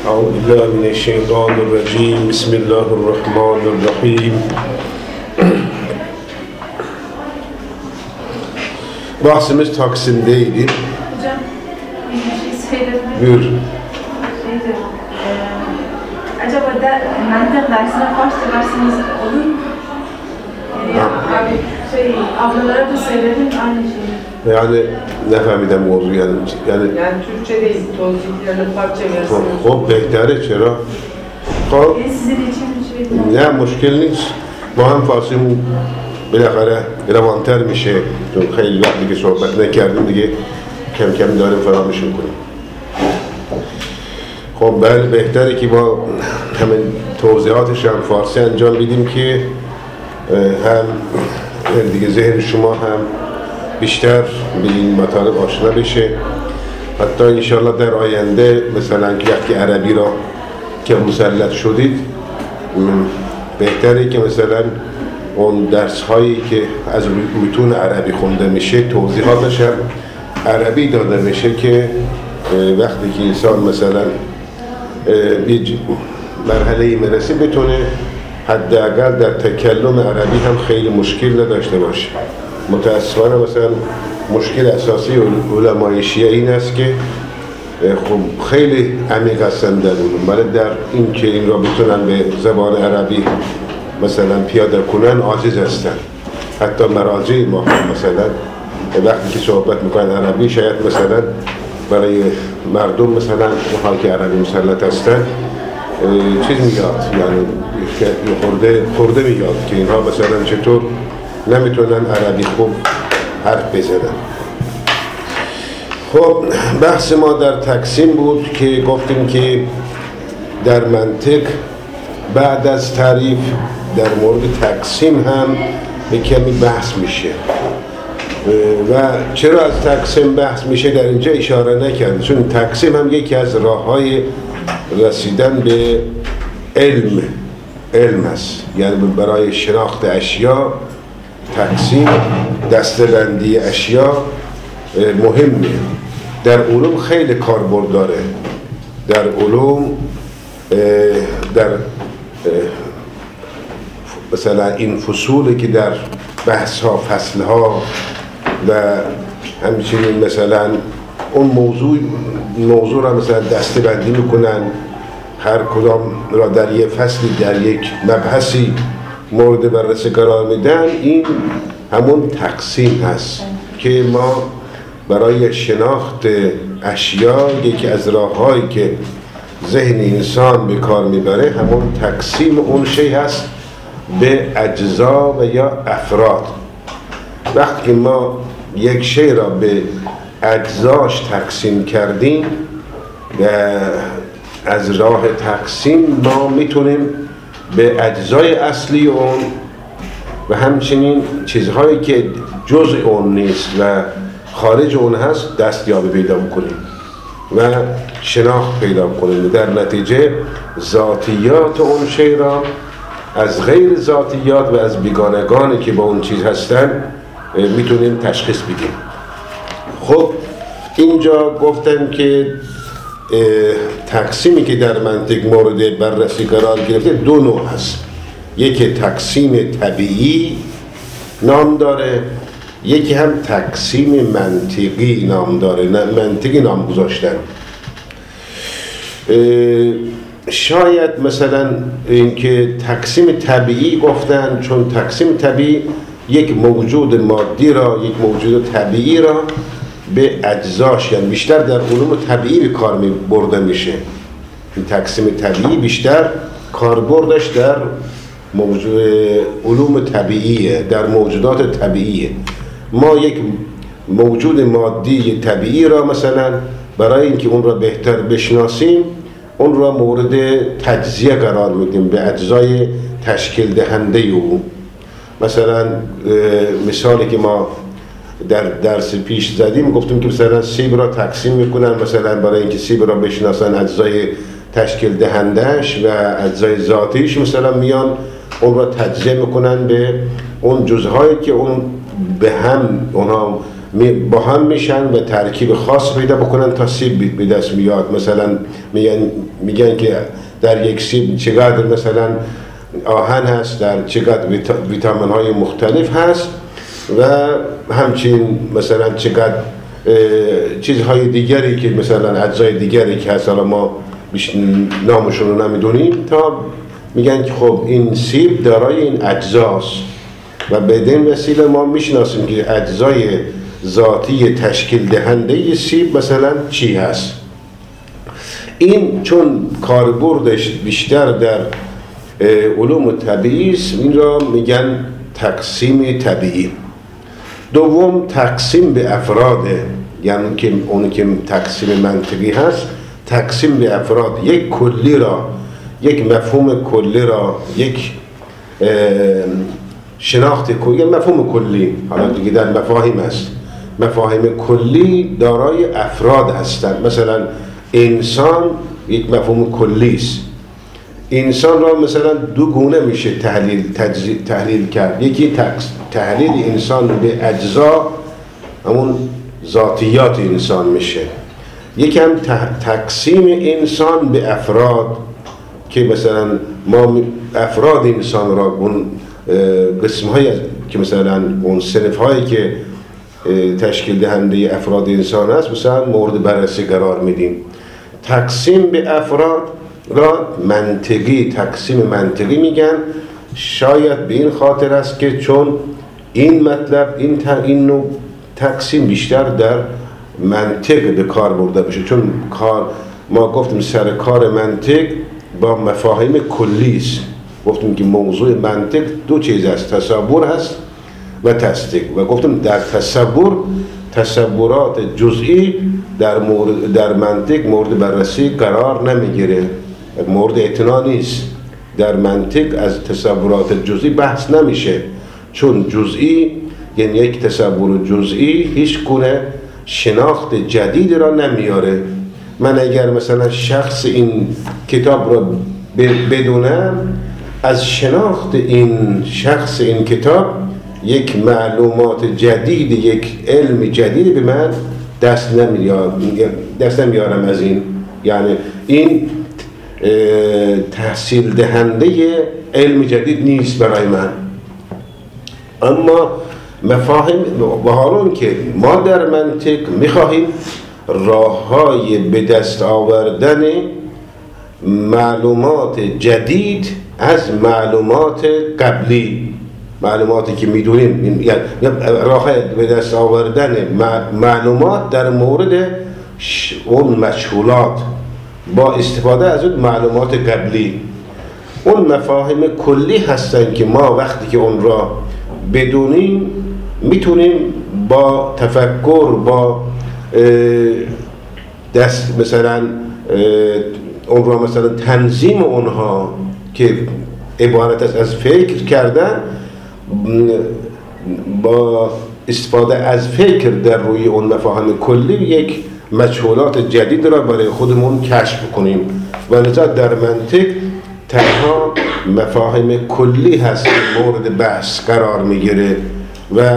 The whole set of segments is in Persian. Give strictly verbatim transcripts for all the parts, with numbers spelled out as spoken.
أعوذ بالله من الشيطان الرجيم بسم الله الرحمن الرحیم. Bahsimiz Taksim'deydi. Hocam bir şey söyledim. Buyur. Şeydi, e, acaba der, mantık dersine başlarsınız olur mu? Yani abi şey ablalara da söyledim aynı şeyi. Yani ne fahmidem oldu yani yani Yani Türkçe değil, tozluklarını parça versin. خب بهتره چرا؟ خب Yani sizin için bir şey نه مشکل نیست ما هم فارسیمون بالاخره روانتر میشه چون خیلی وقتی که صحبت نکردیم دیگه کم کم داریم فراموش میکنیم. خب بله بهتره که با همین توضیحاتش هم فارسی انجام بدیم که هم دیگه ذهن شما هم بیشتر به این مطالب آشنا بشه. حتی انشاءالله در آینده مثلا که وقتی عربی را که مسلط شدید بهتره که مثلا اون درس هایی که از متون عربی خونده میشه توضیحاتش هم عربی داده میشه که وقتی که انسان مثلا به مرحله میرسه بتونه حداقل در تکلم عربی هم خیلی مشکل نداشته باشه. متاسفانه مثلا مشکل اساسی علمای شیعه این است که خب خیلی عمیق هستن در علوم، ولی در این که این را بتونن به زبان عربی مثلا پیاده کنن عاجز هستن. حتی مراجع ما مثلا وقتی که صحبت میکنن عربی شاید مثلا برای مردم مثلا اونها که عربی مسلط هستن چیز میاد، یعنی خورده خورده میاد که اینها مثلا چطور نمیتونن عربی خوب حرف بزنن. خب بحث ما در تقسیم بود که گفتیم که در منطق بعد از تعریف در مورد تقسیم هم به کمی بحث میشه و چرا از تقسیم بحث میشه در اینجا اشاره نکرد، چون تقسیم هم یکی از راههای رسیدن به علم علم است. یعنی برای شناخت اشیا تقسیم دسته‌بندی اشیا مهمه. در علوم خیلی کاربرد داره. در علوم در مثلا این فصولی که در بحث ها فصل ها و همچنین مثلا اون موضوع موضوع را مثلا دسته‌بندی میکنن، هر کدام را در یک فصلی در یک مبحثی مورد بررسی قرار میدن. این همون تقسیم هست که ما برای شناخت اشیا یکی از راه‌هایی که ذهن انسان به کار میبره همون تقسیم اون شی هست به اجزا و یا افراد. وقتی ما یک شی را به اجزاش تقسیم کردیم و از راه تقسیم ما میتونیم به اجزای اصلی اون و همچنین چیزهایی که جزء اون نیست و خارج اون هست دستیابی پیدا کنیم و شناخت پیدا کنیم. در نتیجه ذاتیات اون شی را از غیر ذاتیات و از بیگانگانی که با اون چیز هستن میتونیم تشخیص بدیم. خب اینجا گفتم که تقسیمی که در منطق مورد بررسی قرار گرفته دو نوع هست. یکی تقسیم طبیعی نام داره، یکی هم تقسیم منطقی نام داره. منطقی نام گذاشتن. شاید مثلا اینکه تقسیم طبیعی گفتن چون تقسیم طبیعی یک موجود مادی را یک موجود طبیعی را به اجزاش، یعنی بیشتر در علوم طبیعی به کار می برده میشه. این تقسیم طبیعی بیشتر کاربردش در موجود علوم طبیعیه، در موجودات طبیعیه. ما یک موجود مادی طبیعی را مثلا برای اینکه اون را بهتر بشناسیم اون را مورد تجزیه قرار میدیم به اجزای تشکیل دهنده او. مثلا مثالی که ما در درس پیش زدیم گفتیم که مثلا سیب را تقسیم میکنن، مثلا برای اینکه سیب را بشناسن اجزای تشکیل دهندهش و اجزای ذاتیش مثلا میان اون را تجزیه میکنن به اون جزهایی که اون به هم اونها با هم میشن و ترکیب خاص پیدا بکنن تا سیب به دست میاد. مثلا میگن میگن که در یک سیب چقدر مثلا آهن هست، در چقدر ویتامین های مختلف هست و همچنین مثلا چقدر چیزهای دیگری که مثلا اجزای دیگری که هست، حالا ما نامشون رو نمیدونیم، تا میگن که خب این سیب دارای این اجزاست و بدین وسیله ما میشناسیم که اجزای ذاتی تشکیل دهنده سیب مثلا چی هست. این چون کاربردش بیشتر در علوم طبیعی است، این را میگن تقسیم طبیعی. دوم تقسیم به افراده، یعنی که اون که تقسیم منطقی هست، تقسیم به افراد، یک کلی را، یک مفهوم کلی را، یک شناخت کلی، مفهوم کلی، حالا دیگه در مفاهیم است، مفاهیم کلی دارای افراد هستند. مثلا انسان یک مفهوم کلی است. انسان را مثلا دو گونه میشه تحلیل تحلیل کرد. یکی تحلیل انسان به اجزا، همون ذاتیات انسان میشه. یکی هم تقسیم انسان به افراد که مثلا ما افراد انسان را اون قسم های که مثلا اون صنف هایی که تشکیل دهنده افراد انسان هست مثلا مورد بررسی قرار میدیم. تقسیم به افراد را منطقی، تقسیم منطقی میگن. شاید به این خاطر است که چون این مطلب این این نوع تقسیم بیشتر در منطق به کار برده بشه، چون کار ما گفتیم سر کار منطق با مفاهیم کلی است. گفتیم که موضوع منطق دو چیز است، تصور هست و تصدیق، و گفتیم در تصور تصورات جزئی در مورد در منطق مورد بررسی قرار نمیگیره، مورد اعتنا نیست. در منطق از تصورات جزئی بحث نمیشه، چون جزئی یعنی یک تصور جزئی هیچ گونه شناخت جدید را نمیاره. من اگر مثلا شخص این کتاب را بدونم، از شناخت این شخص این کتاب یک معلومات جدید، یک علم جدید به من دست نمیارم دست نمیارم از این. یعنی این تحصیل دهنده علم جدید نیست برای من. اما مفاهیم و حالون که ما در منطق میخواهیم راه‌های به دست آوردن معلومات جدید از معلومات قبلی، معلوماتی که میدونیم، یعنی راه‌های به دست آوردن معلومات در مورد اون مجهولات با استفاده از اون معلومات قبلی. اون مفاهیم کلی هستن که ما وقتی که اون را بدونیم میتونیم با تفکر، با دست مثلا اون را مثلا تنظیم اونها که عبارت است از فکر کردن، با استفاده از فکر در روی اون مفاهیم کلی یک مجهولات جدید را برای خودمون کشف کنیم. و لذا در منطق تنها مفاهیم کلی هست که مورد بحث قرار میگیره و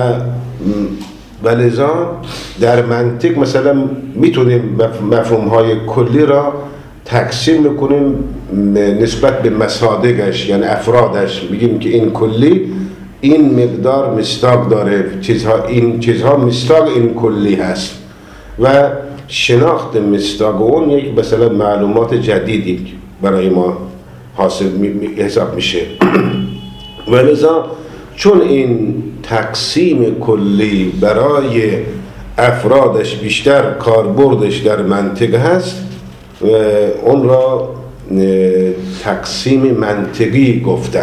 ولذا در منطق مثلا میتونیم مفهوم های کلی را تقسیم میکنیم نسبت به مصادقش، یعنی افرادش. میگیم که این کلی این مقدار مصداق داره، چیزها این چیزها مصداق این کلی هست و شناخت مصداق اون یک مثلا معلومات جدیدی برای ما حاصل حساب میشه. ولذا چون این تقسیم کلی برای افرادش بیشتر کاربردش در منطق هست، اون را تقسیم منطقی گفتن.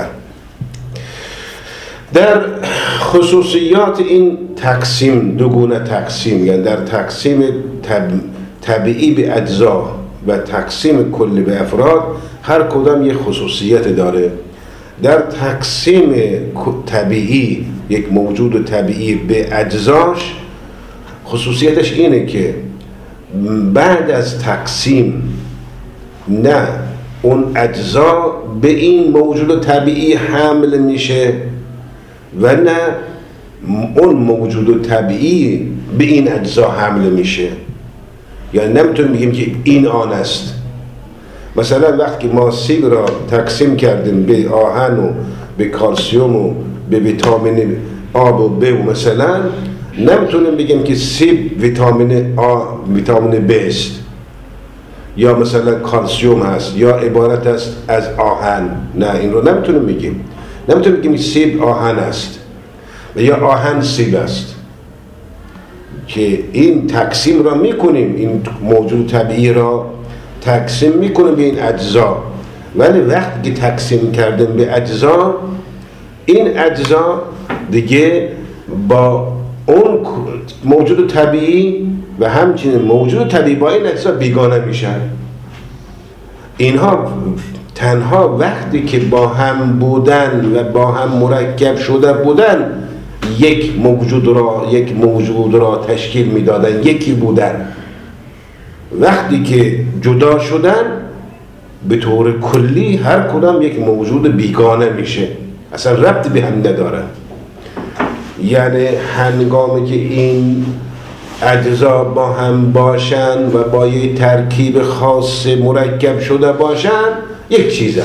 در خصوصیات این تقسیم، دوگونه تقسیم، یعنی در تقسیم طب... طبیعی به اجزا و تقسیم کلی به افراد، هر کدام یک خصوصیت داره. در تقسیم طبیعی، یک موجود طبیعی به اجزاش، خصوصیتش اینه که بعد از تقسیم نه اون اجزا به این موجود طبیعی حمل میشه و نه اون موجود طبیعی به این اجزا حمل میشه. یعنی نمیتونیم بگیم که این آن است. مثلا وقتی ما سیب را تقسیم کردیم به آهن و به کلسیم و به ویتامین آب و ب و مثلا نمیتونیم بگیم که سیب ویتامین آ ویتامین ب است یا مثلا کلسیم هست یا عبارت است از آهن. نه، این رو نمیتونیم بگیم. نمیتونیم بگیم سیب آهن است یا آهن سیب است، که این تقسیم را میکنیم، این موجود طبیعی را تقسیم میکنیم به این اجزا. ولی وقتی که تقسیم کردیم به اجزا، این اجزا دیگه با اون موجود طبیعی و همچنین موجود طبیعی با این اجزا بیگانه میشن. اینها تنها وقتی که با هم بودن و با هم مرکب شده بودن یک موجود را یک موجود را تشکیل میدادن، یکی بودن. وقتی که جدا شدن به طور کلی هر کدام یک موجود بیگانه میشه، اصلا ربط به هم نداره. یعنی هنگامی که این اجزا با هم باشن و با یک ترکیب خاص مرکب شده باشن یک چیزه.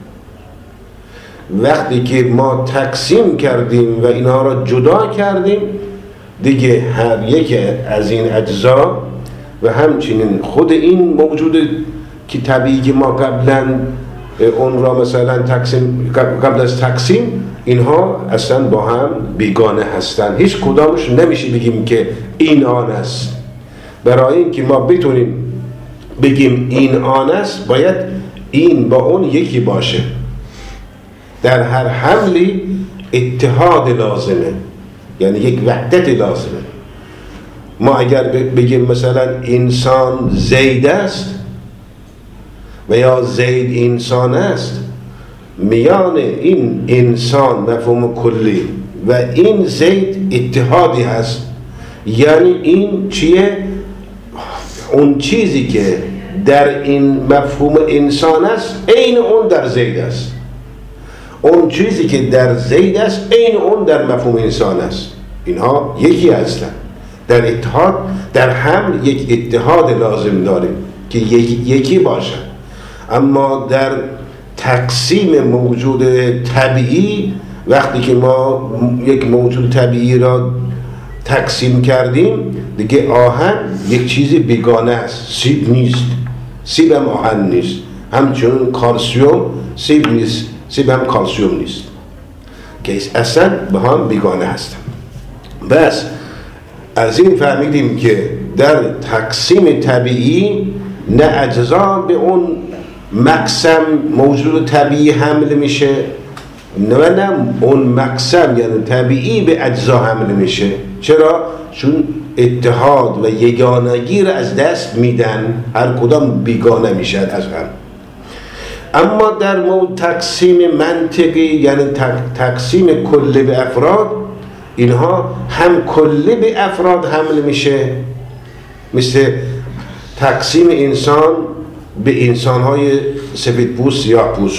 وقتی که ما تقسیم کردیم و اینها را جدا کردیم دیگه هر یک از این اجزا و همچنین خود این موجود که طبیعی که ما قبلا اون را مثلا تقسیم قبل از تقسیم اینها اصلا با هم بیگانه هستند. هیچ کدامش نمیشه بگیم که این آن است. برای اینکه ما بتونیم بگیم این آن است باید این با اون یکی باشه. در هر حملی اتحاد لازمه، یعنی یک وحدت لازمه. ما اگر بگیم مثلا انسان زید است و یا زید انسان است، میان این انسان مفهوم کلی و این زید اتحادی هست. یعنی این چیه؟ اون چیزی که در این مفهوم انسان است عین اون در زید است. اون چیزی که در زید است عین اون در مفهوم انسان است. اینها یکی هستند. در اتحاد در هم یک اتحاد لازم داریم که یکی باشه. اما در تقسیم موجود طبیعی وقتی که ما یک موجود طبیعی را تقسیم کردیم دیگه آهن یک چیزی بیگانه است، سیب نیست. سیب هم آهن نیست، همچنین کلسیم سیب نیست، سیب هم کلسیم نیست، که اصلا به هم بیگانه هستن. بس از این فهمیدیم که در تقسیم طبیعی نه اجزا به اون مقسم موجود طبیعی حمل میشه نه نه اون مقسم یعنی طبیعی به اجزا حمل میشه. چرا؟ چون اتحاد و یگانگی را از دست میدن، هر کدام بیگانه میشن از هم. اما در مورد تقسیم منطقی یعنی تقسیم کلی به افراد، اینها هم کلی به افراد حمل میشه، مثل تقسیم انسان به انسانهای سفید پوست سیاه پوست.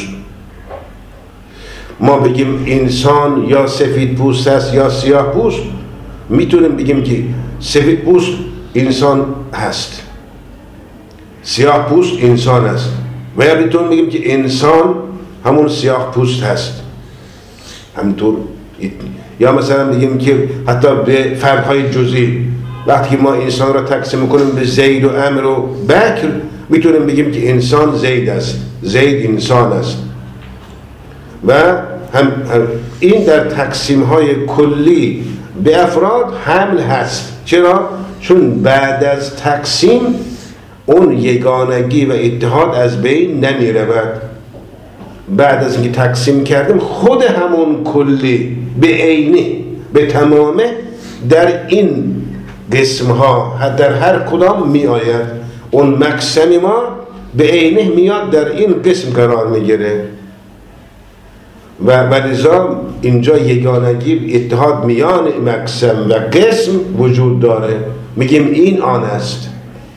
ما بگیم انسان یا سفید پوست است یا سیاه پوست، میتونیم بگیم که سفید پوست انسان هست، سیاه پوست انسان است، و یا میتونیم بگیم که انسان همون سیاه پوست هست همینطور. یا مثلا بگیم که حتی به فردهای جزئی وقتی ما انسان را تقسیم میکنیم به زید و عمرو و بکر میتونیم بگیم که انسان زید است، زید انسان است. و هم این در تقسیم های کلی به افراد حمل هست. چرا؟ چون بعد از تقسیم اون یگانگی و اتحاد از بین نمی رود. بعد از اینکه تقسیم کردیم خود همون کلی به عینه به تمامه در این قسم ها در هر کدام می آید. اون مقسم ما به عینه میاد در این قسم قرار میگیره و لذا اینجا یگانگی اتحاد میان مقسم و قسم وجود داره، میگیم این آن است.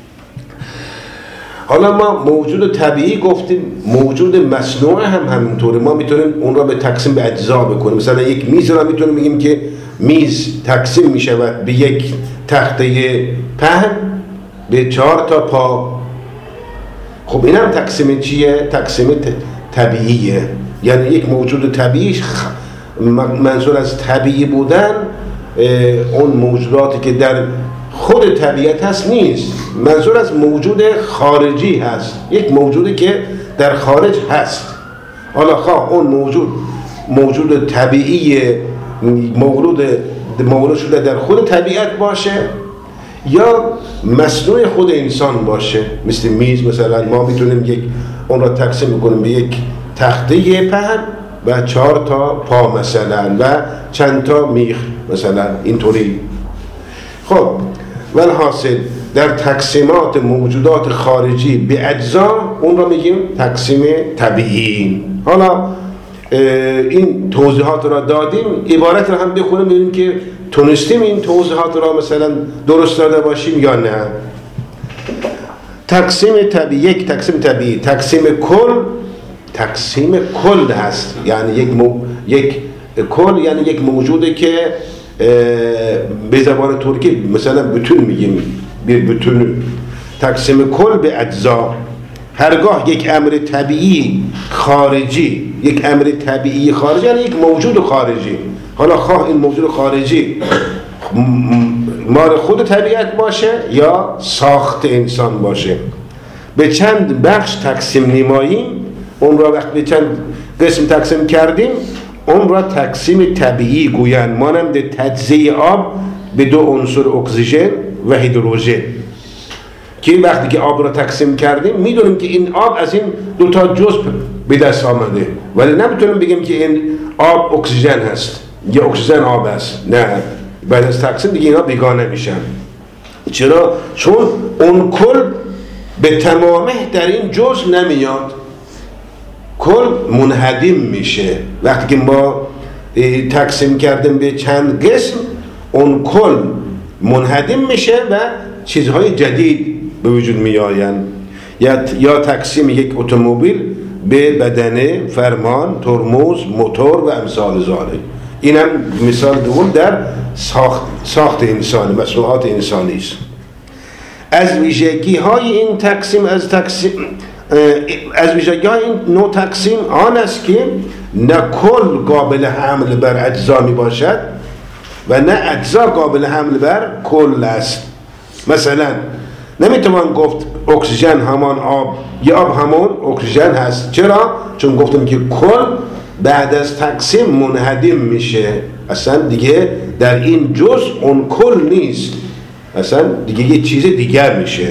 حالا ما موجود طبیعی گفتیم، موجود مصنوعی هم همینطوره. ما میتونیم اون را به تقسیم به اجزا بکنیم. مثلا یک میز را میتونیم بگیم که میز تقسیم میشود به یک تخته پهن به چهار تا پا. خب این هم تقسیم چیه؟ تقسیم طبیعیه، یعنی یک موجود طبیعی. منظور از طبیعی بودن اون موجوداتی که در خود طبیعت هست نیست، منظور از موجود خارجی هست، یک موجودی که در خارج هست. حالا خواه اون موجود موجود طبیعی مولود مولود شده در خود طبیعت باشه یا مصنوع خود انسان باشه، مثل میز مثلا ما میتونیم یک اون را تقسیم کنیم به یک تخته پهن و چهار تا پا مثلا و چند تا میخ مثلا اینطوری. خب والحاصل در تقسیمات موجودات خارجی به اجزا اون را میگیم تقسیم طبیعی. حالا این توضیحات را دادیم، عبارت را هم بخونیم ببینیم که تونستیم این توضیحات را مثلا درست داده باشیم یا نه. تقسیم طبیعی، یک تقسیم طبیعی، تقسیم کل، تقسیم کل هست، یعنی یک مو... یک کل یعنی یک موجودی که به زبان ترکی مثلا بتون میگیم، bir bütünü. تقسیم کل به اجزا، هرگاه یک امر طبیعی خارجی، یک امر طبیعی خارجی یعنی یک موجود خارجی، حالا خواه این موجود خارجی مال خود طبیعت باشه یا ساخت انسان باشه، به چند بخش تقسیم نماییم. اون را وقت به چند قسم تقسیم کردیم اون را تقسیم طبیعی گویند، مانند تجزیه آب به دو عنصر اکسیژن و هیدروژن، که وقتی که آب را تقسیم کردیم میدونیم که این آب از این دو تا جزء به دست آمده، ولی نمیتونیم بگیم که این آب اکسیژن هست یا اکسیژن آب است. نه، بعد از تقسیم دیگه اینا بیگانه میشن. چرا؟ چون اون کل به تمامه در این جزء نمیاد، کل منهدم میشه. وقتی که ما تقسیم کردیم به چند قسم اون کل منهدم میشه و چیزهای جدید به وجود می آیند. یا یا تقسیم یک اتومبیل به بدنه، فرمان، ترمز، موتور و امثال ذالک. این هم مثال دوم در ساخت ساخت انسانی، مصنوعات انسانی است. از ویژگی های این تقسیم از تقسیم از ویژگی های این نوع تقسیم آن است که نه کل قابل حمل بر اجزا می باشد و نه اجزا قابل حمل بر کل است. مثلا نمیتوان گفت اکسیژن همان آب یا آب همان اکسیژن هست. چرا؟ چون گفتم که کل بعد از تقسیم منهدم میشه، اصلا دیگه در این جزء اون کل نیست، اصلا دیگه یه چیز دیگر میشه.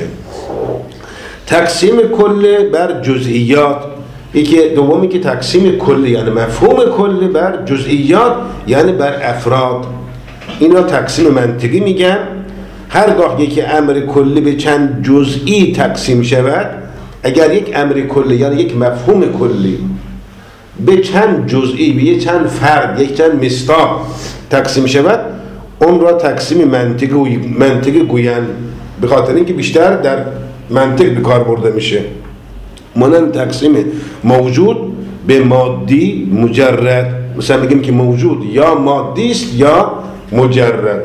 تقسیم کل بر جزئیات، یکی دومی که تقسیم کل یعنی مفهوم کل بر جزئیات یعنی بر افراد، اینا تقسیم منطقی میگن. هرگاه یک امر کلی به چند جزئی تقسیم شود، اگر یک امر کلی یعنی یک مفهوم کلی به چند جزئی، به یک چند فرد، یک چند مصداق تقسیم شود، اون را تقسیم منطقی منطقی گویند، به خاطر اینکه بیشتر در منطق به کار برده میشه. مانند تقسیم موجود به مادی مجرد، مثلا بگیم که موجود یا مادی است یا مجرد.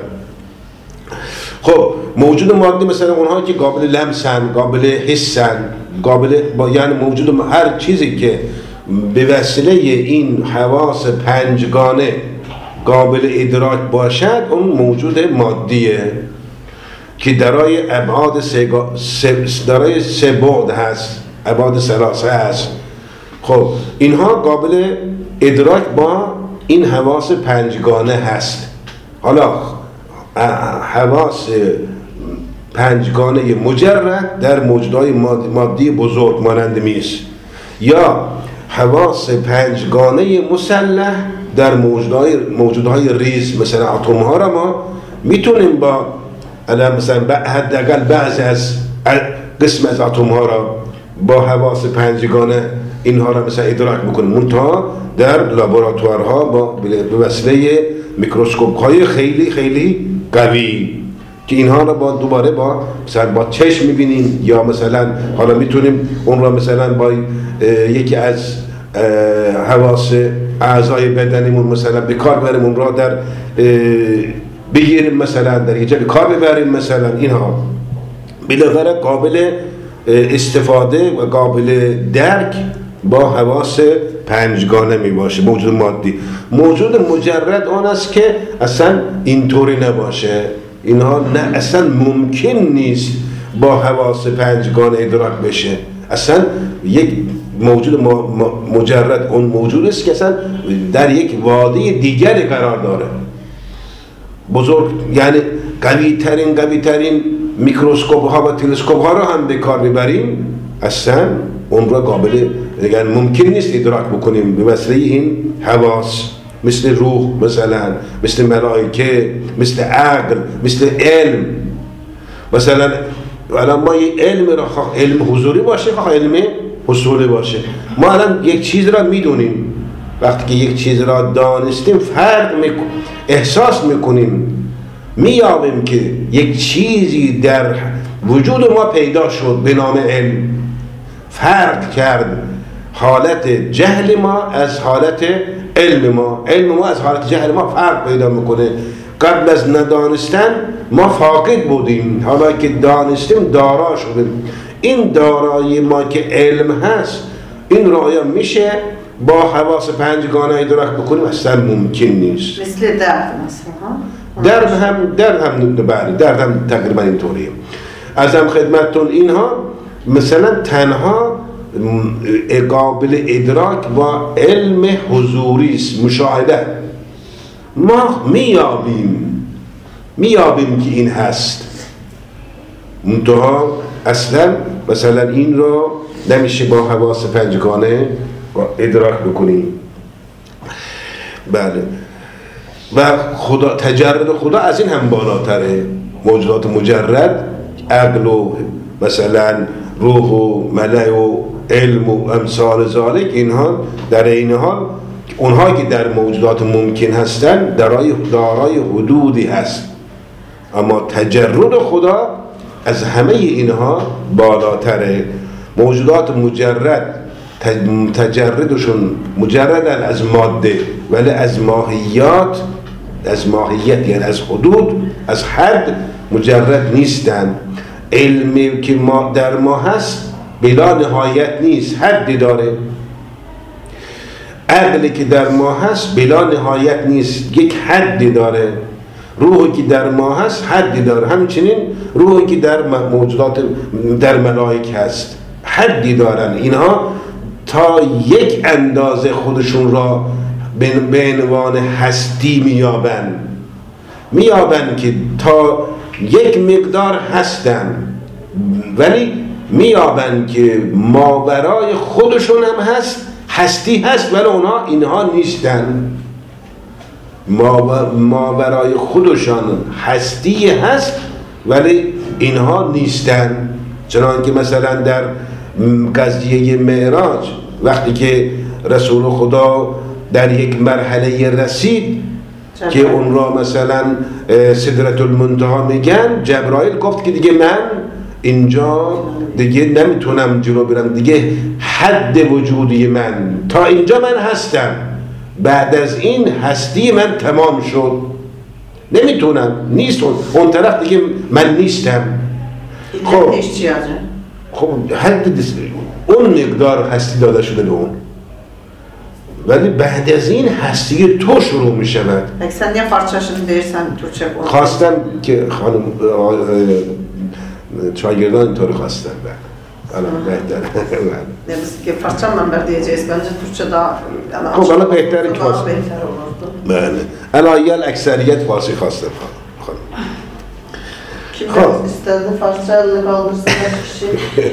خب موجود مادی مثلا اونها که قابل لمسن، قابل حسن، قابل با یعنی موجود هر چیزی که به وسیله این حواس پنجگانه قابل ادراک باشد اون موجود مادیه که درای ابعاد سه درای سه بعد هست، ابعاد ثلاثه هست. خب اینها قابل ادراک با این حواس پنجگانه هست. حالا حواس پنجگانه مجرد در موجودهای مادی بزرگ مانند میز، یا حواس پنجگانه مسلح در موجودهای موجودهای ریز مثلا اتم ها را ما میتونیم با الان مثلا حداقل بعضی از قسم از اتم ها را با حواس پنجگانه اینها را مثلا ادراک بکنیم، منتها در لابراتوارها با به وسیله میکروسکوپ های خیلی خیلی قوی که اینها را با دوباره با مثلا با چشم میبینیم، یا مثلا حالا میتونیم اون را مثلا با یکی از حواس اعضای بدنمون مثلا به کار بریم اون را در بگیریم مثلا در یه جایی کار ببریم مثلا اینها بالاخره قابل استفاده و قابل درک با حواس پنجگانه می باشه. موجود مادی، موجود مجرد آن است که اصلا اینطوری نباشه. اینها نه اصلا ممکن نیست با حواس پنجگانه ادراک بشه. اصلا یک موجود مجرد اون موجود است که اصلا در یک وادی دیگری قرار داره. بزرگ یعنی قوی ترین قوی ترین میکروسکوپ ها و تلسکوپ ها رو هم به کار میبریم، اصلا اون رو قابل یعنی ممکن نیست ادراک بکنیم به وسیله این حواس، مثل روح مثلا، مثل ملائکه، مثل عقل، مثل علم. مثلا الان ما یک علم را خواه علم حضوری باشه خواه علم حصولی باشه، ما الان یک چیز را میدونیم، وقتی که یک چیز را دانستیم فرق میکنیم، احساس میکنیم، میابیم که یک چیزی در وجود ما پیدا شد به نام علم، فرق کرد حالت جهل ما از حالت علم ما. علم ما از حالت جهل ما فرق پیدا میکنه. قبل از ندانستن ما فاقد بودیم، حالا که دانستیم دارا شدیم. این دارایی ما که علم هست، این راه میشه با حواس پنجگانه ادراک بکنیم، اصلا ممکن نیست. مثل درد مثلا، درد هم درد هم بله درد هم تقریبا اینطوریه. ازم خدمتتون اینها مثلا تنها قابل ادراک با علم حضوری است، مشاهده. ما میابیم میابیم که این هست، منتها اصلا مثلا این رو نمیشه با حواس پنجگانه ادراک بکنیم. بله. و خدا، تجرد خدا از این هم بالاتره. موجودات مجرد، عقل و مثلا روح و ملع و علم و امثال ذالک، اینها در این حال اونها که در موجودات ممکن هستند دارای دارای حدودی هست، اما تجرد خدا از همه اینها بالاتره. موجودات مجرد تجردشون مجردن از ماده، ولی از ماهیات، از ماهیت یعنی از حدود، از حد مجرد نیستن. علمی که ما در ما هست بلا نهایت نیست، حدی داره. عقلی که در ما هست بلا نهایت نیست، یک حدی داره. روحی که در ما هست حدی داره، همچنین روحی که در موجودات در ملائکه هست حدی دارن. اینها تا یک اندازه خودشون را به عنوان هستی میابن میابن که تا یک مقدار هستن، ولی میابن که ماورای خودشون هم هست، هستی هست، ولی اونها اینها نیستن. ماورای خودشان هستی هست ولی اینها نیستن. چنانکه مثلا در قضیه معراج وقتی که رسول خدا در یک مرحله رسید که اون را مثلا سدرت المنتها میگن، جبرائیل گفت که دیگه من اینجا دیگه نمیتونم جلو برم، دیگه حد وجودی من تا اینجا من هستم، بعد از این هستی من تمام شد، نمیتونم، نیست اون, اون طرف دیگه من نیستم. خب خب حد اون مقدار هستی داده شده به اون، ولی بعد از این هستی تو شروع می شود. اکسن یه فرچاشını دیرسن Türkçe بود. خواستم که خانم شاگردان اینطوری خواستن. الان بهتره. Neyse ki parçam ben diyeceğiz bence Türkçe daha خب الان بهتره که daha بهتر olurdu. بله. الان یه اکثریت فارسی خواستم خانم. Kim istedi parçalı kaldırsın kişi.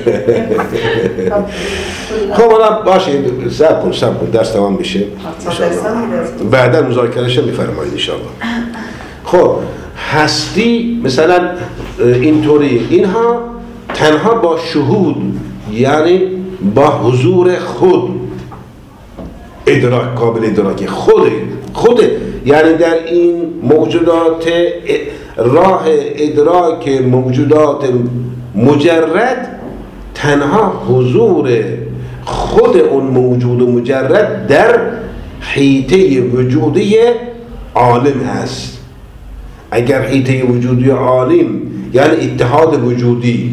خب الان باشه صبر کن صبر کن درس تمام بشه بعدا مذاکرهش میفرمایید ان شاء الله. خب هستی مثلا اینطوری، اینها تنها با شهود یعنی با حضور خود ادراک، قابل ادراک خود خود یعنی در این موجودات راه ادراک موجودات مجرد تنها حضور خود اون موجود مجرد در حیطه وجودی عالم هست. اگر حیطه وجودی عالم یعنی اتحاد وجودی،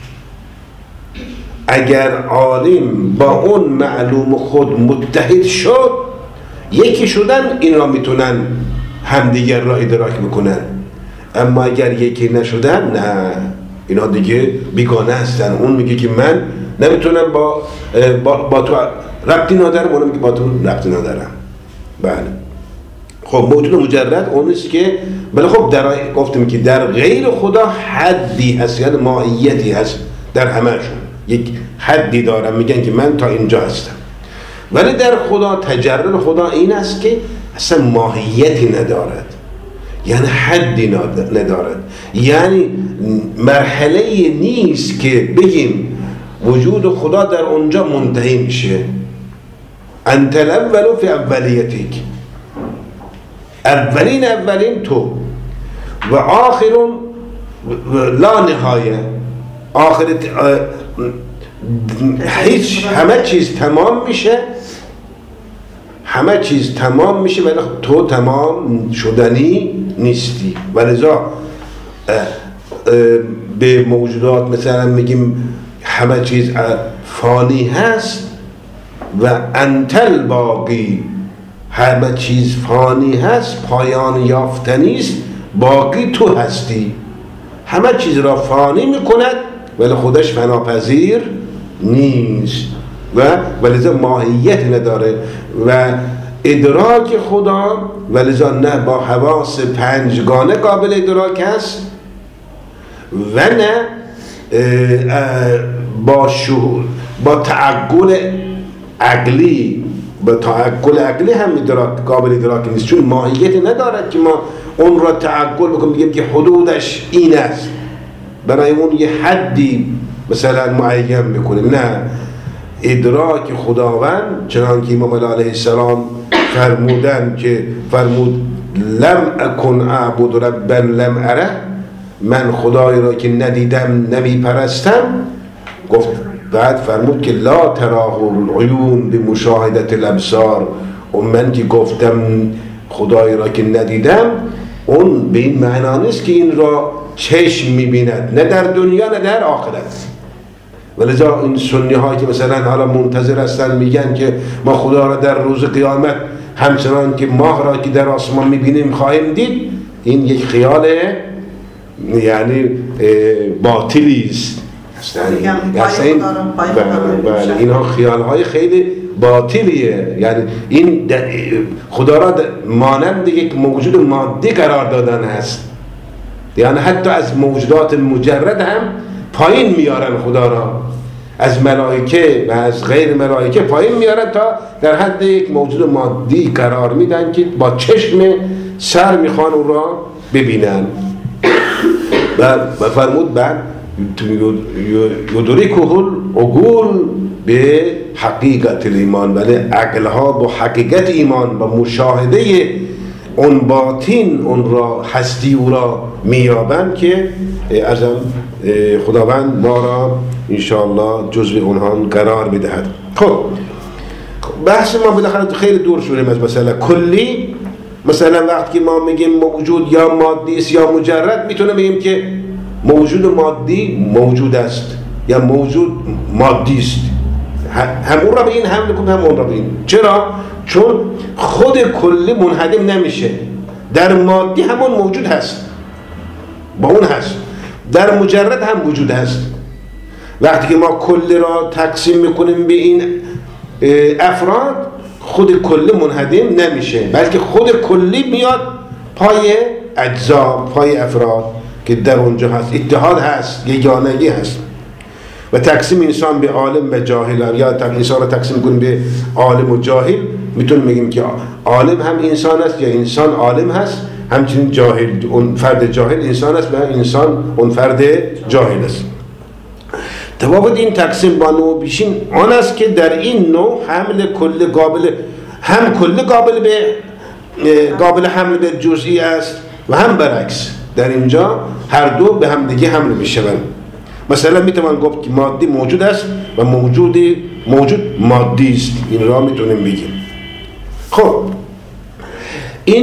اگر عالم با اون معلوم خود متحد شد، یکی شدن، اینا میتونن همدیگر را ادراک بکنن. اما اگر یکی نشدن، نه، اینا دیگه بیگانه هستن. اون میگه که من نمیتونم با با, با تو ربطی ندارم، اون میگه با تو ربطی ندارم. بله. خب موجود مجرد اونیست که بله، خب در گفتم که در غیر خدا حدی هست، یعنی ماهیتی هست در همهشون، یک حدی دارم، میگن که من تا اینجا هستم. ولی در خدا تجرد خدا این است که اصلا ماهیتی ندارد، یعنی حدی ندارد، یعنی مرحله نیست که بگیم وجود خدا در اونجا منتهی میشه. انت الاول فی اولیتک، اولین اولین تو، و آخرون لا نهایه، آخرت هیچ، همه چیز تمام میشه، همه چیز تمام میشه، ولی تو تمام شدنی نیستی. ولذا به موجودات مثلا میگیم همه چیز فانی هست و انت الباقی، همه چیز فانی هست، پایان یافتنی است، باقی تو هستی. همه چیز را فانی میکند ولی خودش فناپذیر نیست و ولذا ماهیت نداره و ادراک خدا ولذا نه با حواس پنجگانه قابل ادراک است و نه با شهود، با تعقل عقلی، با تعقل عقلی هم ادراک قابل ادراک نیست، چون ماهیت ندارد که ما اون را تعقل بکنیم بگیم که حدودش این است، برای اون یه حدی مثلا معین میکنیم. نه، ادراک خداوند چنان که امام علیه السلام فرمودن که فرمود لم اکن اعبد ربا لم اره، من خدای را که ندیدم نمی پرستم. گفت بعد فرمود که لا تراه العیون بمشاهدت الابصار، و من که گفتم خدای را که ندیدم، اون به این معنا نیست که این را چشم میبیند، نه در دنیا نه در آخرت. ولذا این سنی هایی که مثلا حالا منتظر هستن میگن که ما خدا را در روز قیامت همچنان که ماه را که در آسمان میبینیم خواهیم دید، این یک خیال یعنی باطلی است. اینها خیال های خیلی باطلیه، یعنی این خدا را مانند یک موجود مادی قرار دادن هست، یعنی حتی از موجودات مجرد هم پایین میارن خدا را، از ملائکه و از غیر ملائکه پایین میارن تا در حد یک موجود مادی قرار میدن که با چشم سر میخوان اون را ببینن. و فرمود بعد یدرکه العقول به حقیقت ایمان، ولی عقلها با حقیقت ایمان با مشاهده اون باطن اون را هستی او را میابند که ازم خداوند ما را انشاءالله جزو اونها قرار میدهد. خب بحث ما بالاخره خیلی دور شدیم از مسئله کلی. مثلا وقتی که ما میگیم موجود یا مادی است یا مجرد، میتونه بگیم که موجود مادی موجود است یا موجود مادی است، هم اون را به این حمل کنیم هم اون را به این. چرا؟ چون خود کلی منهدم نمیشه، در مادی همون موجود هست، با اون هست، در مجرد هم وجود هست. وقتی که ما کلی را تقسیم میکنیم به این افراد، خود کلی منهدم نمیشه، بلکه خود کلی میاد پای اجزا، پای افراد که در اونجا هست، اتحاد هست، یگانگی هست. و تقسیم انسان به عالم و جاهل، یا انسان را تقسیم کنیم به عالم و جاهل، میتونیم بگیم که عالم هم انسان است یا انسان عالم هست، همچنین جاهل، اون فرد جاهل انسان است و انسان اون فرد جاهل است. تفاوت این تقسیم با نوع پیشین آن است که در این نوع حمل کل قابل هم کل قابل به قابل حمل به جزئی است و هم برعکس، در اینجا هر دو به هم دیگه حمل میشوند. مثلا میتوان گفت که مادی موجود است و موجودی موجود مادی است، این را میتونیم بگیم. خب این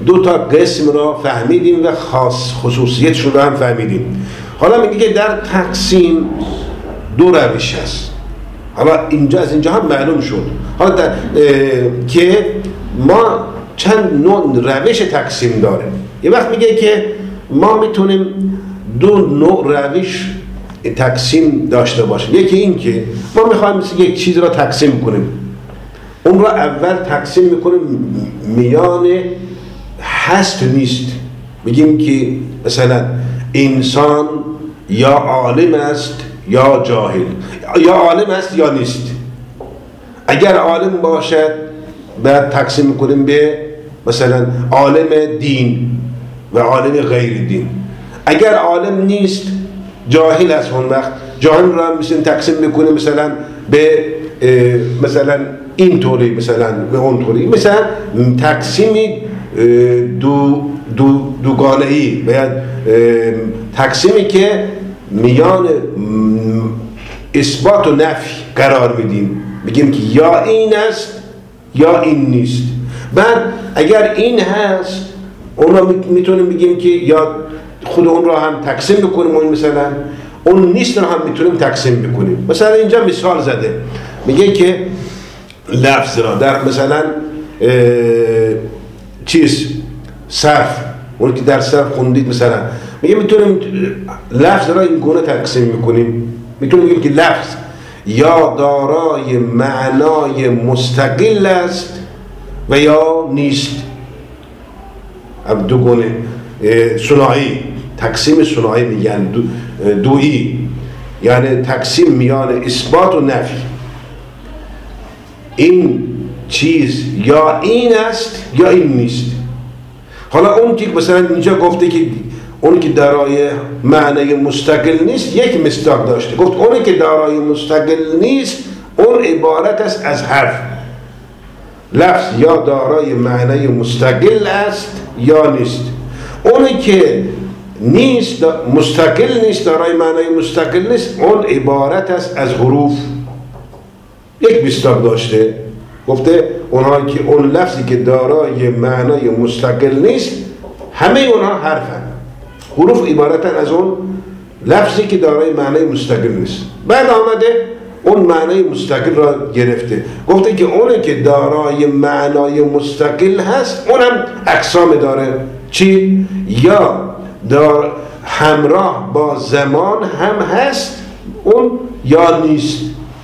دو تا قسم را فهمیدیم و خاص خصوصیتشون را هم فهمیدیم. حالا میگه که در تقسیم دو روش هست. حالا اینجا از اینجا هم معلوم شد حالا در که ما چند نوع روش تقسیم داره. یه وقت میگه که ما میتونیم دو نوع روش تقسیم داشته باشیم. یکی این که ما میخوایم مثل یک چیز را تقسیم کنیم، اون را اول تقسیم میکنیم میان هست و نیست. میگیم که مثلا انسان یا عالم است یا جاهل، یا عالم است یا نیست. اگر عالم باشد بعد تقسیم میکنیم به مثلا عالم دین و عالم غیر دین. اگر عالم نیست جاهل است، اون وقت جاهل را میتونیم تقسیم میکنیم مثلا به مثلا این طوری مثلا به اون طوری، مثلا تقسیم دو دو دوگانه‌ای و تقسیمی که میان اثبات و نفی قرار میدیم. میگیم که یا این است یا این نیست. بعد اگر این هست اون را میتونیم بگیم که یا خود اون را هم تقسیم بکنیم، اون مثلا اون نیست را هم میتونیم تقسیم بکنیم. مثلا اینجا مثال زده، میگه که لفظ را در مثلا چیز صرف، اون که در صرف خوندید مثلا، میگه میتونیم لفظ را این گونه تقسیم میکنیم. میتونیم بگیم که لفظ یا دارای معنای مستقل است و یا نیست. دو گونه ثنایی، تقسیم ثنایی میگن دو دویی، یعنی تقسیم میان اثبات و نفی. این چیز یا این است یا این نیست. حالا اون که مثلا اینجا گفته که اون که دارای معنی مستقل نیست یک مصداق داشته، گفت اونی که دارای مستقل نیست اون عبارت است از حرف. لفظ یا دارای معنی مستقل است یا نیست. اونی که نیست مستقل نیست، دارای معنی مستقل نیست، اون عبارت است از حروف. یک مصداق داشته، گفته اونها که اون لفظی که دارای معنی مستقل نیست همه اونها حرفن، حروف عبارتن از اون لفظی که دارای معنی مستقل نیست. بعد آمده اون معنی مستقل را گرفته، گفته که اونی که دارای معنی مستقل هست اونم اقسام داره. چی؟ یا دار همراه با زمان هم هست اون یا نیست.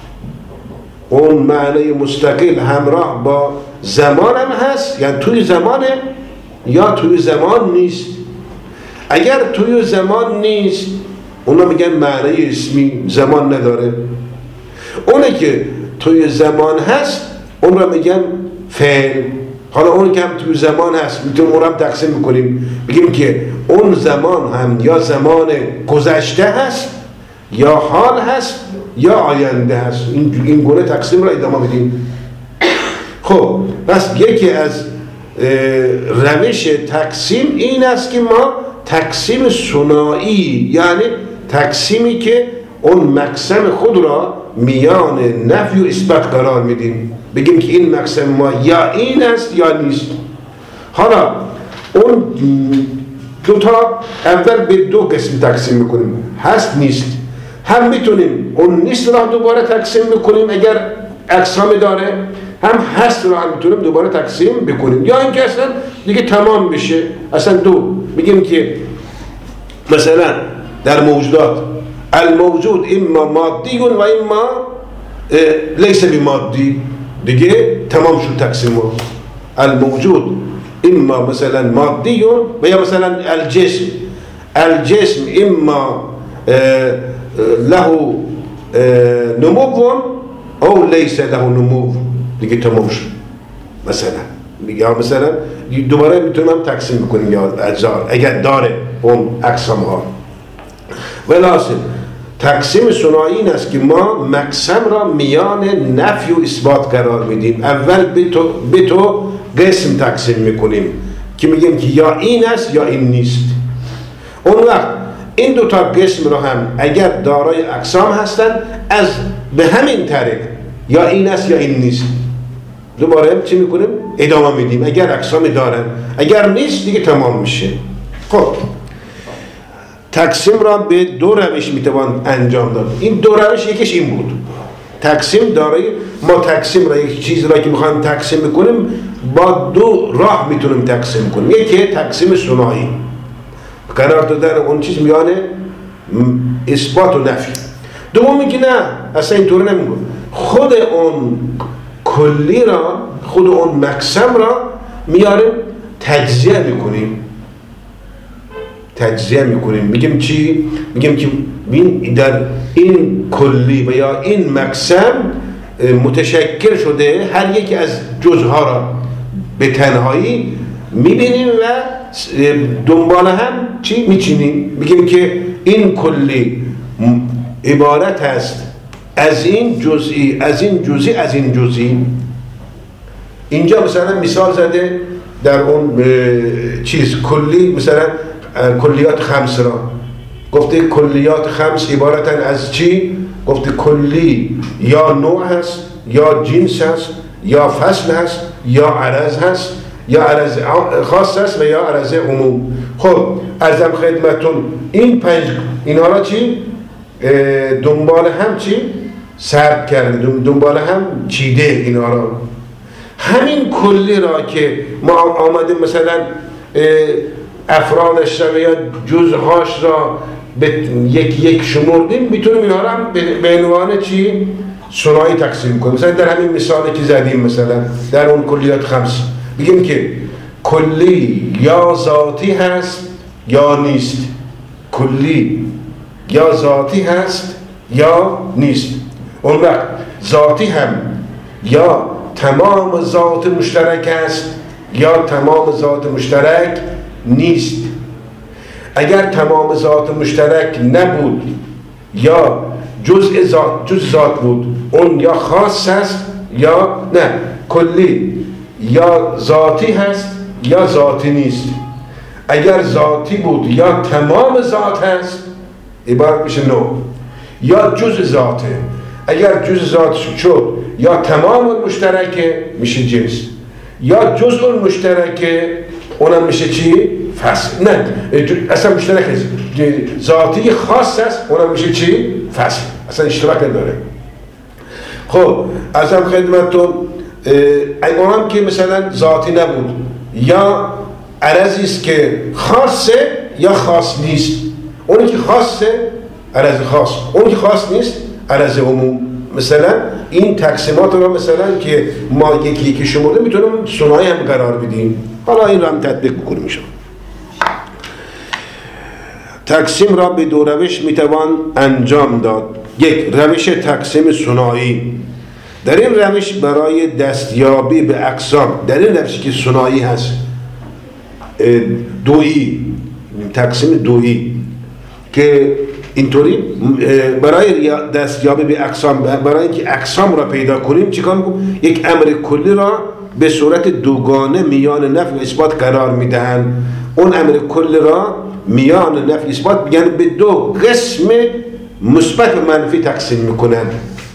اون معنی مستقل همراه با زمان هم هست، یعنی توی زمانه یا توی زمان نیست. اگر توی زمان نیست اونا میگن معنی اسمی، زمان نداره. اونی که توی زمان هست اون را میگن فعل. حالا اون که هم توی زمان هست میتونیم اون را هم تقسیم بکنیم، بگیم که اون زمان هم یا زمان گذشته هست یا حال هست یا آینده هست. این, این گونه تقسیم را ادامه بدیم. خب پس یکی از روش تقسیم این است که ما تقسیم ثنایی، یعنی تقسیمی که اون مقسم خود را میان نفی و اثبات قرار میدیم. بگیم که این مقسم ما یا این است یا نیست. حالا اون دوتا اول به دو قسم تقسیم میکنیم، هست نیست. هم میتونیم اون نیست را دوباره تقسیم بکنیم اگر اقسام داره، هم هست را هم میتونیم دوباره تقسیم بکنیم، یا اینکه اصلا دیگه تمام بشه. اصلا دو میگیم که مثلا در موجودات الموجود اما مادی و اما لیس بمادی، دیگه تمام شد تقسیم رو. الموجود اما مثلا مادی و یا مثلا الجسم الجسم اما له نمو او لیس له نمو، دیگه تمام شد. مثلا یا مثلا دوباره میتونم تقسیم بکنیم یا اجزا اگر داره اون اقسام ها. ولی تقسیم ثنایی این است که ما مقسم را میان نفی و اثبات قرار میدیم. اول به تو, به تو قسم تقسیم میکنیم که میگیم که یا این است یا این نیست. اون وقت این دو تا قسم را هم اگر دارای اقسام هستند از به همین طریق یا این است یا این نیست. دوباره هم چی میکنیم؟ ادامه میدیم اگر اقسام دارن، اگر نیست دیگه تمام میشه. خب تقسیم را به دو روش میتوان انجام داد. این دو روش یکیش این بود، تقسیم داره، ما تقسیم را یک چیز را که میخوایم تقسیم میکنیم با دو راه میتونیم تقسیم کنیم. یکی تقسیم ثنایی، قرار دادن اون چیز میانه اثبات و نفی. دوم میگه نه اصلا اینطوری نمیگه، خود اون کلی را، خود اون مقسم را میاریم تجزیه میکنیم تجزیه میکنیم میگیم چی؟ میگیم که در این کلی و یا این مقسم متشکل شده، هر یکی از جزها را به تنهایی میبینیم و دنبال هم چی میچینیم. میگیم که این کلی عبارت است از این جزئی، از این جزئی، از این جزئی. اینجا مثلا مثال زده در اون چیز کلی، مثلا کلیات خمس را گفته کلیات خمس عبارتن از چی؟ گفته کلی یا نوع هست، یا جنس هست، یا فصل هست، یا عرض هست، یا عرض خاص هست و یا عرض عموم. خب عرضم خدمتون این پنج اینا را چی؟ دنبال هم چی؟ سرد کرده، دنبال هم چیده اینا را. همین کلی را که ما آمدیم مثلا افرادش را یا جزهاش را به یک یک شمردیم، میتونیم اینا را هم به عنوان چی؟ ثنایی تقسیم کنیم. مثلا در همین مثالی که زدیم، مثلا در اون کلیات خمس بگیم که کلی یا ذاتی هست یا نیست، کلی یا ذاتی هست یا نیست. اون وقت ذاتی هم یا تمام ذات مشترک است یا تمام ذات مشترک نیست. اگر تمام ذات مشترک نبود یا جزء ذات جز ذات بود، اون یا خاص است یا نه، کلی یا ذاتی هست یا ذاتی نیست. اگر ذاتی بود یا تمام ذات هست عبارت میشه نوع، یا جزء ذاته. اگر جزء ذات شد یا تمام مشترکه میشه جنس، یا جزء مشترکه اونم میشه چی؟ فصل. نه اصلا مشترک نیست، ذاتی خاص است، اونم میشه چی؟ فصل. اصلا اشتراک نداره. خب ازم خدمتون اونم که مثلا ذاتی نبود یا عرضی است که خاصه یا خاص نیست. اونی که خاصه عرض خاص، اونی که خاص نیست عرض عموم. مثلا این تقسیمات رو مثلا که ما یکی یکی شمرده میتونیم ثنایی هم قرار بدیم. حالا این رو هم تطبیق بکنیم میشه. تقسیم را به دو روش میتوان انجام داد. یک، روش تقسیم ثنایی. در این روش برای دستیابی به اقسام، در این روشی که ثنایی هست، دویی، تقسیم دویی که اینطوری برای دستیابی به اقسام، برای اینکه اقسام را پیدا کنیم چیکار میکنیم؟ یک امر کلی را به صورت دوگانه میان نفی و اثبات قرار میدهند. اون امر کلی را میان نفی و اثبات میگن به دو قسم مثبت و منفی تقسیم میکنند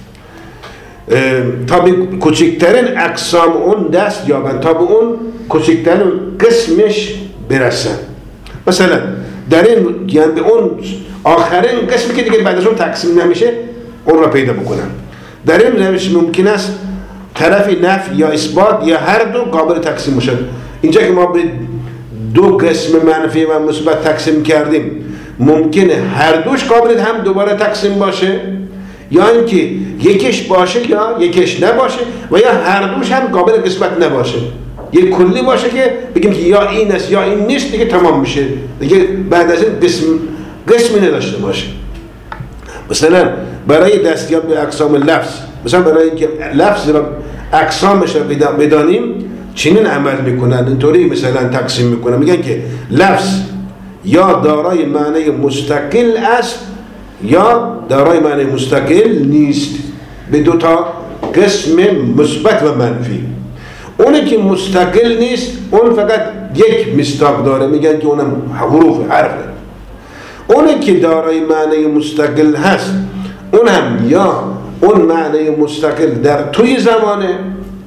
تا به کوچکترین اقسام اون دست یابند، تا به اون کوچکترین قسمش برسن. مثلا در این یعنی به اون آخرین قسمی که دیگه بعد از اون تقسیم نمیشه اون را پیدا بکنن. در این روش ممکن است طرف نفی یا اثبات یا هر دو قابل تقسیم باشد. اینجا که ما به دو قسم منفی و مثبت تقسیم کردیم، ممکنه هر دوش قابل هم دوباره تقسیم باشه، یا اینکه یکیش باشه یا یکیش نباشه، و یا هر دوش هم قابل قسمت نباشه. یک کلی باشه که بگیم که یا این است یا این نیست، دیگه تمام میشه، دیگه بعد از این قسم قسمی نداشته باشه. مثلا برای دستیاب به اقسام لفظ، مثلا برای اینکه لفظ را اقسامش را بدانیم چنین عمل میکنن، اینطوری مثلا تقسیم میکنن، میگن که لفظ یا دارای معنی مستقل است یا دارای معنی مستقل نیست، به دو تا قسم مثبت و منفی. اونی که مستقل نیست اون فقط یک مصداق داره، میگن که اونم حروف حرفه. اونی که دارای معنی مستقل هست اون هم یا اون معنی مستقل در توی زمانه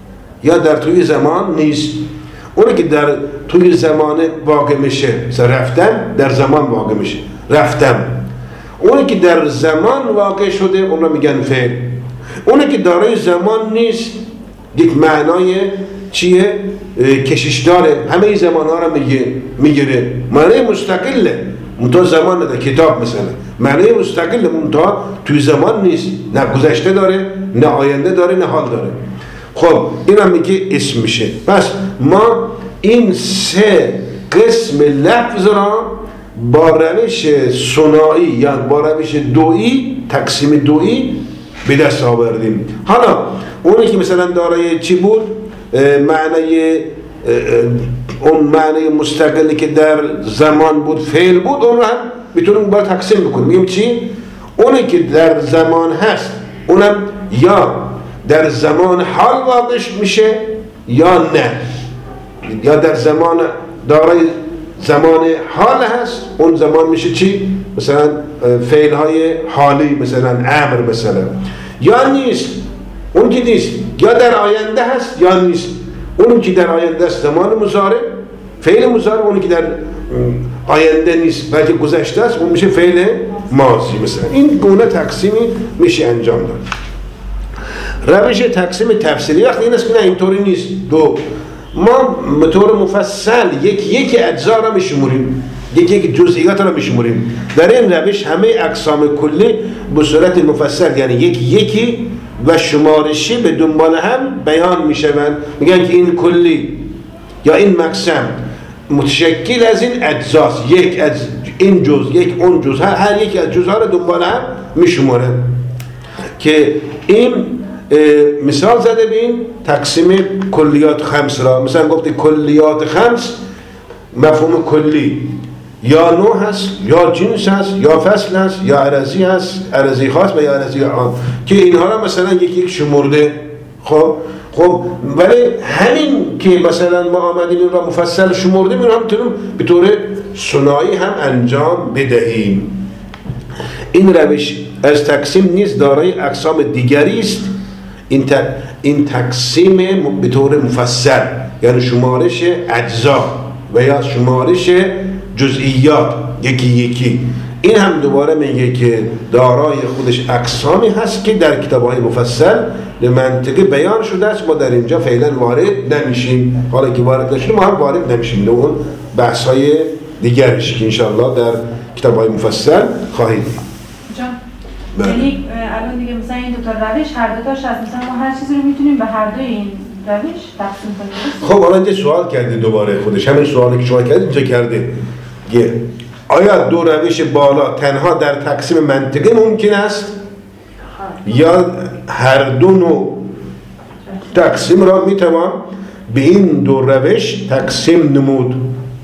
یا در توی زمان نیست. اونی که در توی زمان واقع میشه، مثلا رفتن در زمان واقع میشه، رفتم. اونی که در زمان واقع شده اون رو میگن فعل. اونی که دارای زمان نیست یک معنای چیه؟ کشش داره، همه زمان ها رو میگه میگیره، معنی مستقله، منتها زمان نده. کتاب مثلا معنی مستقله، منتها توی زمان نیست، نه گذشته داره، نه آینده داره، نه حال داره. خب این هم میگه اسم میشه. پس ما این سه قسم لفظ را با روش ثنایی یا با روش دویی، تقسیم دویی به دست آوردیم. حالا اونی که مثلا دارای چی بود؟ معنی اون معنی مستقلی که در زمان بود فعل بود، اون رو هم میتونیم با تقسیم بکنیم. میگیم چی؟ اونی که در زمان هست اونم یا در زمان حال واقع میشه یا نه، یا در زمان دارای زمان حال هست اون زمان میشه چی؟ مثلا فعل های حالی، مثلا امر مثلا، یا نیست، اون که نیست، یا در آینده هست یا نیست. اون که در آینده است زمان مضارع، فعل مضارع. اون که در آینده نیست بلکه گذشته است اون میشه فعل ماضی. مثلا این گونه تقسیمی میشه انجام داد. روش تقسیم تفصیلی وقتی این است که نه اینطوری نیست، دو ما به طور مفصل یک یک اجزا را میشموریم، یک یک جزئیات را میشموریم. در این روش همه اقسام کلی به صورت مفصل، یعنی یک یکی و شمارشی به دنبال هم بیان میشوند. میگن که این کلی یا این مقسم متشکل از این اجزاست، یک از این جز، یک اون جز، هر, هر یک از جزها را دنبال هم میشمارن. که این مثال زده بین تقسیم کلیات خمس را. مثلا گفته کلیات خمس مفهوم کلی یا نوع هست، یا جنس هست، یا فصل هست، یا عرضی هست، عرضی خاص و یا عرضی عام، که اینها را مثلا یک یک شمرده. خب خب ولی همین که مثلا ما آمدیم این را مفصل شمردیم، این را میتونیم به طور ثنایی هم انجام بدهیم. این روش از تقسیم نیز دارای اقسام دیگری است. این این تقسیم به طور مفصل یعنی شمارش اجزا و یا شمارش جزئیات یکی یکی، این هم دوباره میگه که دارای خودش اقسامی هست که در کتاب‌های مفصل به منطقه بیان شده است. ما در اینجا فعلا وارد نمیشیم، حالا که وارد نشیم ما هم وارد نمیشیم، اون بحث‌های دیگرش که انشاءالله در کتاب‌های مفصل خواهید دید. یعنی الان دیگه مثلا این دو تا روش هر دو تاش هست، مثلا ما هر چیزی رو میتونیم به هر دو این روش تقسیم کنیم. خب الان یه سوال کردی دوباره خودش، همین سوالی که شما کردید اینجا کرده که آیا دو روش بالا تنها در تقسیم منطقی ممکن است یا هر دو نوع تقسیم را میتوان به این دو روش تقسیم نمود؟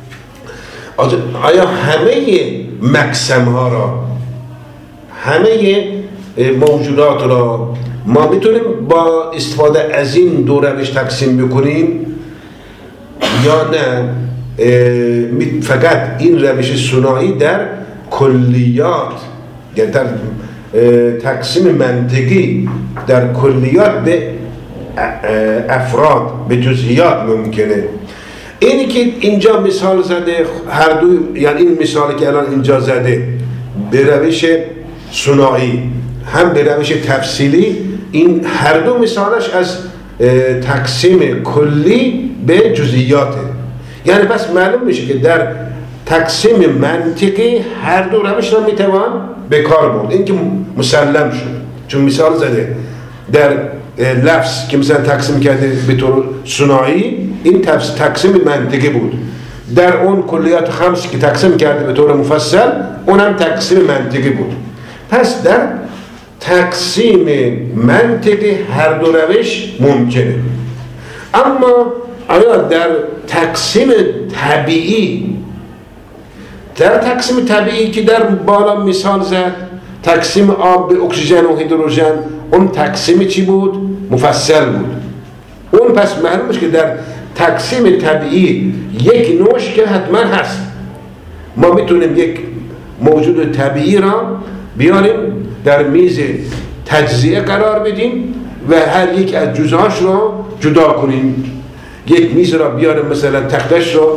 آیا همه مقسم ها را، همه موجودات را ما میتونیم با استفاده از این دو روش تقسیم بکنیم یا نه فقط این روش ثنایی در کلیات، یعنی در تقسیم منطقی در کلیات به افراد به جزئیات ممکنه؟ اینی که اینجا مثال زده هر دو، یعنی این مثالی که الان اینجا زده به روش ثنایی هم به روش تفصیلی، این هر دو مثالش از تقسیم کلی به جزئیاته. یعنی پس معلوم میشه که در تقسیم منطقی هر دو روش را میتوان به کار برد. این که مسلم شد، چون مثال زده در لفظ که مثلا تقسیم کرده به طور ثنایی، این تقسیم منطقی بود. در اون کلیات خمس که تقسیم کرده به طور مفصل، اونم تقسیم منطقی بود. پس در تقسیم منطقی هر دو روش ممکنه. اما آیا در تقسیم طبیعی، در تقسیم طبیعی که در بالا مثال زد، تقسیم آب به اکسیژن و هیدروژن، اون تقسیم چی بود؟ مفصل بود. اون پس معلوم است که در تقسیم طبیعی یک نوعش که حتما هست. ما میتونیم یک موجود طبیعی را بیاریم در میز تجزیه قرار بدیم و هر یک از جزهاش را جدا کنیم. یک میز را بیاریم مثلا تختش رو،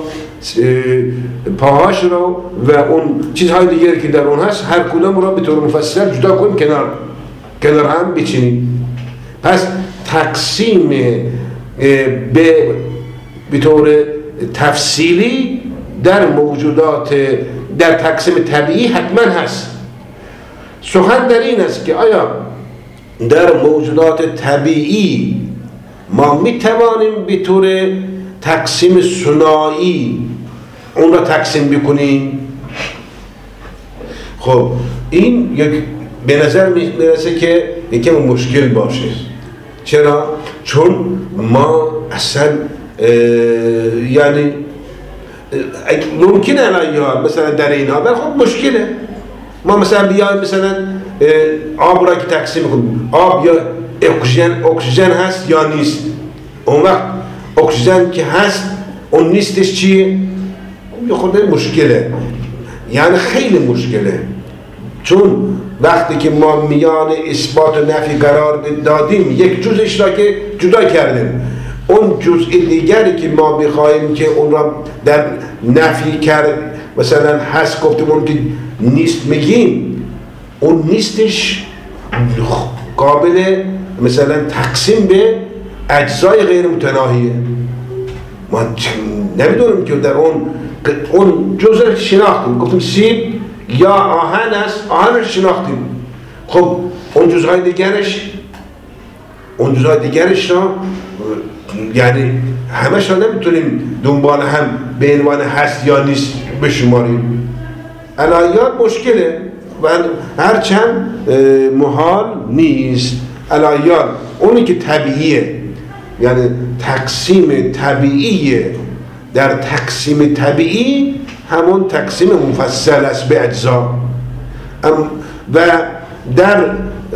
پاهاش رو و اون چیزهای دیگری که در اون هست هر کدام را به طور مفصل جدا کنیم، کنار کنار هم بچینیم. پس تقسیم به به طور تفصیلی در موجودات در تقسیم طبیعی حتما هست. سخن در این است که آیا در موجودات طبیعی ما می توانیم به طور تقسیم ثنایی اون را تقسیم بکنیم؟ خب این یک به نظر میرسه که یکم مشکل باشه. چرا؟ چون ما اصلا یعنی ممکنه الان مثلا در اینها ولی خب مشکله ما مثلا بیایم مثلا آب را که تقسیم کنیم، آب یا اکسیژن اکسیژن هست یا نیست. اون وقت اکسیژن که هست اون نیستش چیه؟ یه خورده مشکله، یعنی خیلی مشکله. چون وقتی که ما میان اثبات و نفی قرار دادیم یک جزش را که جدا کردیم، اون جزء دیگری که ما بخوایم که اون را در نفی کرد مثلا هست گفتیم اون که نیست میگیم، اون نیستش قابل مثلا تقسیم به اجزای غیر متناهیه. ما نمیدونیم که در اون اون جزء را شناختیم، گفتیم سیب یا آهن است، آهن را شناختیم. خب اون جزءهای دیگرش اون جزءهای دیگرش را یعنی همش را نمیتونیم دنبال هم به عنوان هست یا نیست بشماریم. الایات مشکله و هرچند محال نیست. الایات اونی که طبیعیه، یعنی تقسیم طبیعیه، در تقسیم طبیعی همون تقسیم مفصل است به اجزا، و در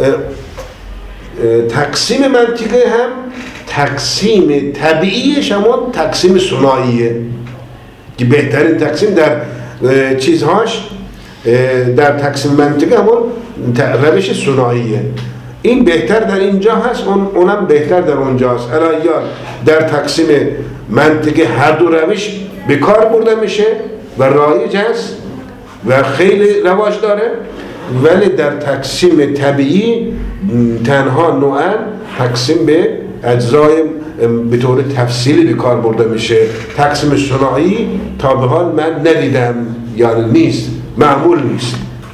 تقسیم منطقی هم تقسیم طبیعیش همون تقسیم ثنائیه که بهترین تقسیم در چیزهاش در تقسیم منطقی همون روش ثنائیه. این بهتر در اینجا هست، اون اونم بهتر در اونجاست. الان در تقسیم منطقی هر دو روش به کار برده میشه و رایج هست و خیلی رواج داره، ولی در تقسیم طبیعی تنها نوعا تقسیم به اجزای به طور تفصیلی به کار برده میشه. تقسیم ثنایی تا به حال من ندیدم، یعنی نیست، معمول نیست.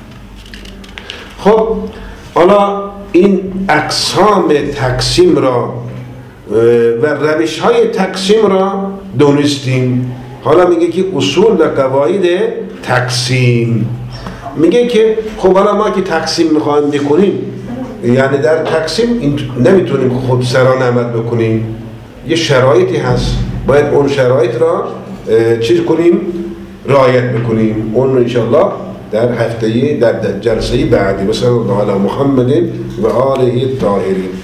خب حالا این اقسام تقسیم را و روش های تقسیم را دونستیم. حالا میگه که اصول و قواعد تقسیم. میگه که خب حالا ما که تقسیم میخوایم بکنیم، یعنی در تقسیم نمیتونیم خود سرانه عمل بکنیم، یه شرایطی هست، باید اون شرایط را چیز کنیم، رعایت بکنیم. اون انشاءالله در هفته در جلسه بعدی. مثلا الله علی محمد و آله الطاهرین.